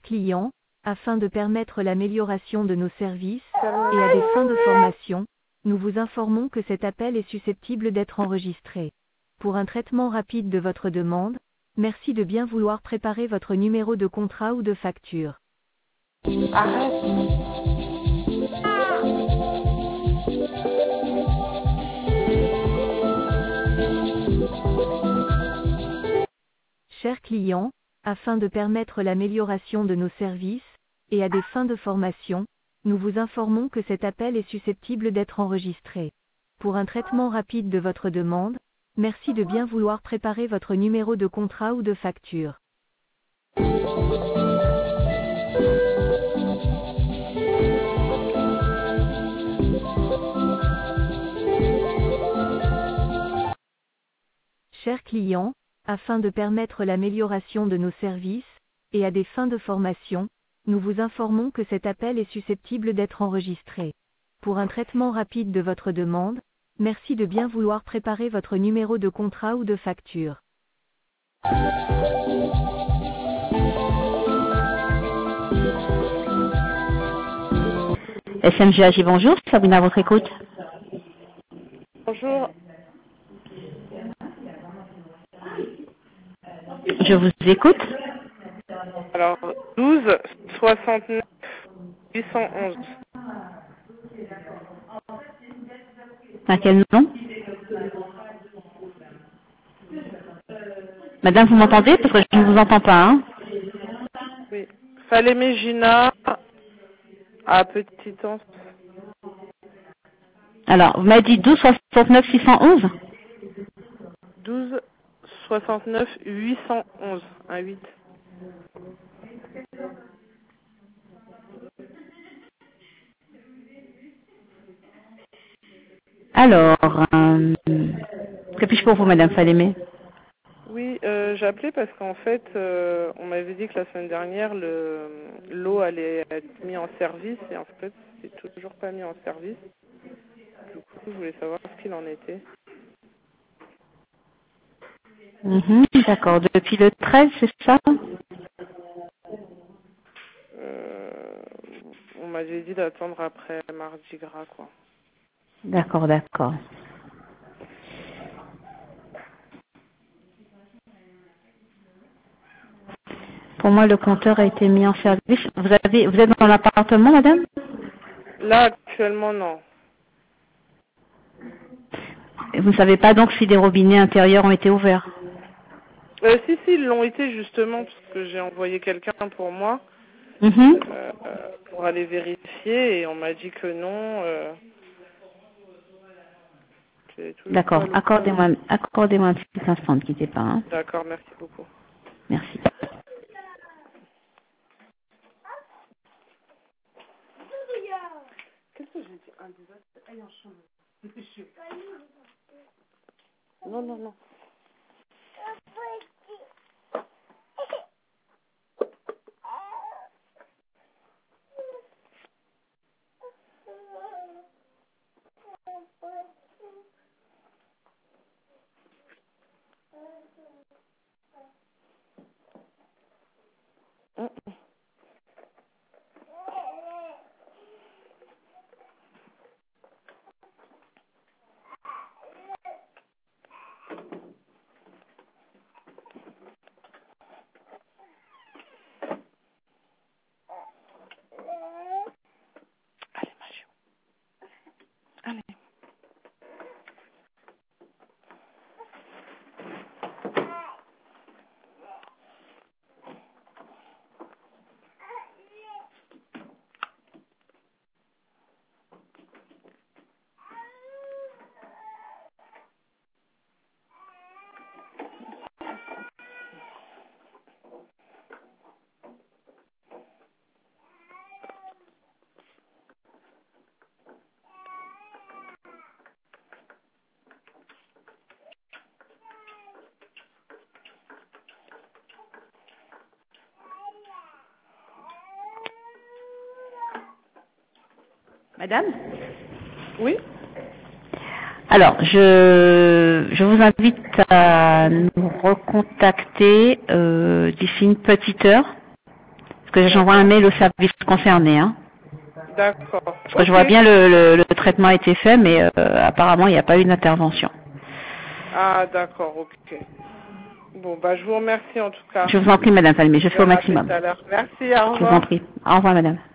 clients, afin de permettre l'amélioration de nos services, et à des fins de formation, nous vous informons que cet appel est susceptible d'être enregistré. Pour un traitement rapide de votre demande, merci de bien vouloir préparer votre numéro de contrat ou de facture. Arrête. Chers clients, afin de permettre l'amélioration de nos services, et à des fins de formation, nous vous informons que cet appel est susceptible d'être enregistré. Pour un traitement rapide de votre demande, merci de bien vouloir préparer votre numéro de contrat ou de facture. Chers clients, afin de permettre l'amélioration de nos services, et à des fins de formation, nous vous informons que cet appel est susceptible d'être enregistré. Pour un traitement rapide de votre demande, merci de bien vouloir préparer votre numéro de contrat ou de facture. SMGAG, bonjour, Sabrina à votre écoute. Bonjour. Je vous écoute. Alors, 12 69 811. À quel nom? Madame, vous m'entendez? Parce que je ne vous entends pas. Hein? Oui. Falémé Gina à Petit-Anse. Alors, vous m'avez dit 12 69 611? 12 69 811. Un 8. Alors, que puis-je pour vous, Madame Falémé? Oui, j'appelais parce qu'en fait, on m'avait dit que la semaine dernière, l'eau allait être mise en service et en fait, c'est toujours pas mis en service. Du coup, je voulais savoir ce qu'il en était. D'accord, depuis le 13, c'est ça? On m'avait dit d'attendre après Mardi Gras, quoi. D'accord, d'accord. Pour moi, le compteur a été mis en service. Vous êtes dans l'appartement, madame? Là, actuellement, non. Vous ne savez pas donc si les robinets intérieurs ont été ouverts? Si, ils l'ont été justement, parce que j'ai envoyé quelqu'un pour moi, pour aller vérifier, et on m'a dit que non. D'accord, accordez-moi un petit instant, ne quittez pas. Hein. D'accord, merci beaucoup. Merci. Qu'est-ce que j'ai dit? Non, non, non. Allez, Magie. Allez. Madame? Oui. Alors, je vous invite à nous recontacter d'ici une petite heure. Parce que j'envoie un mail au service concerné. Hein. D'accord. Parce que je vois bien le traitement a été fait, mais apparemment, il n'y a pas eu d'intervention. Ah, d'accord, ok. Bon, bah, je vous remercie en tout cas. Je vous en prie, Madame Falmé, je fais au On verra tout maximum. à l'heure. Merci, au Je vous en revoir. prie. Au revoir, Madame.